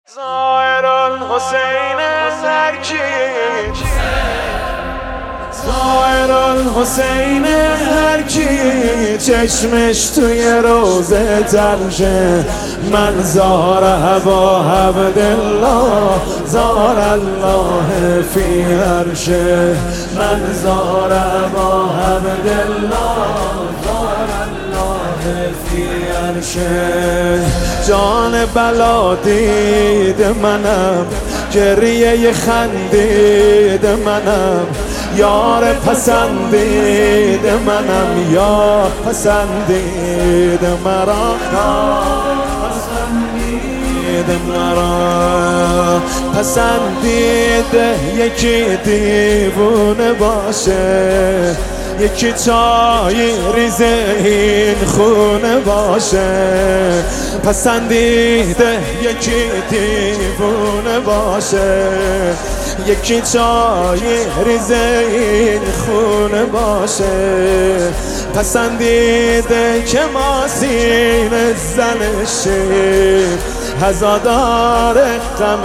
ظاهر الحسین هرکی ظاهر الحسین هرکی چشمش توی روزه ترشه من زار ابا عبدالله زار الله فی عرشه من زار ابا عبدالله زار الله فی عرشه جان بلا دید منم گریه خندید منم یار پسندید منم یار پسندید مرا پسندید مرا پسندید یکی دیوونه باشه یکی چای ریزه این خونه باشه پسندیده یکی دیوونه باشه یکی چای ریزه این خونه باشه پسندیده که ما سینه زنشیم هزادار غم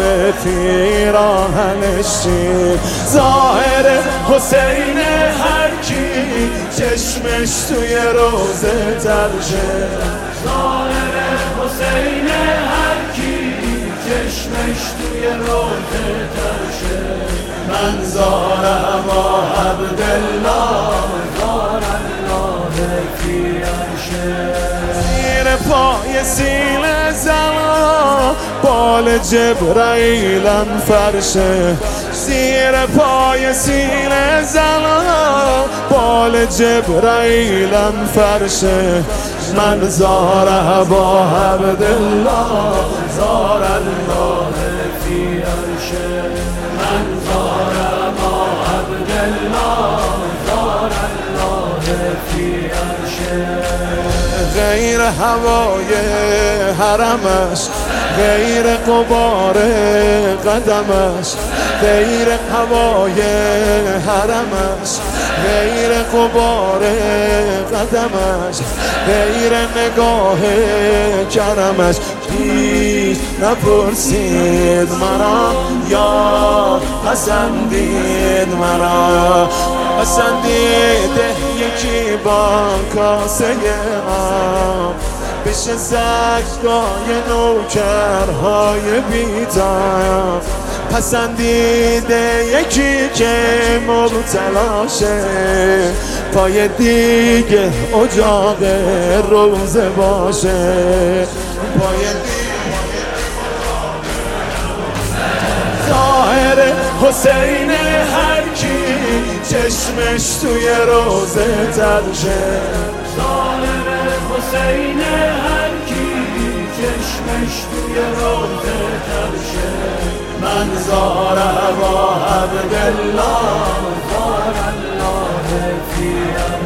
پیراهنشیم ظاهر حسین هرکی چشمش توی روزه ترشه ظاهر حسین هرکی چشمش توی روزه ترشه من زار ابا عبدالله زار الله فی عرشه زیر پای سینه زنا بال جبرائیلم فرشه زیر پای سینه زنا بال جبرائیلم فرشه من زار ابا عبدالله زار الله فی عرشه من زار ابا عبدالله زار الله فی عرشه غیر هوای حرمش غیر غبار قدمش غیر هوای حرمش غیر غبار قدمش غیر نگاه کرمش هیچ نپرسید مرا یا پسندید مرا پسندید یکی با کاسه آب بشه زکای نوکرهای بی‌تاب پسندیده یکی که مبتلاشه پای دیگه اجاق روزه باشه پای ظاهر حسین هرکی چشمش توی روزه ترشه ظاهر حسین هرکی چشمش توی روزه ترشه من زار ابا عبدالله زار الله فی عرشه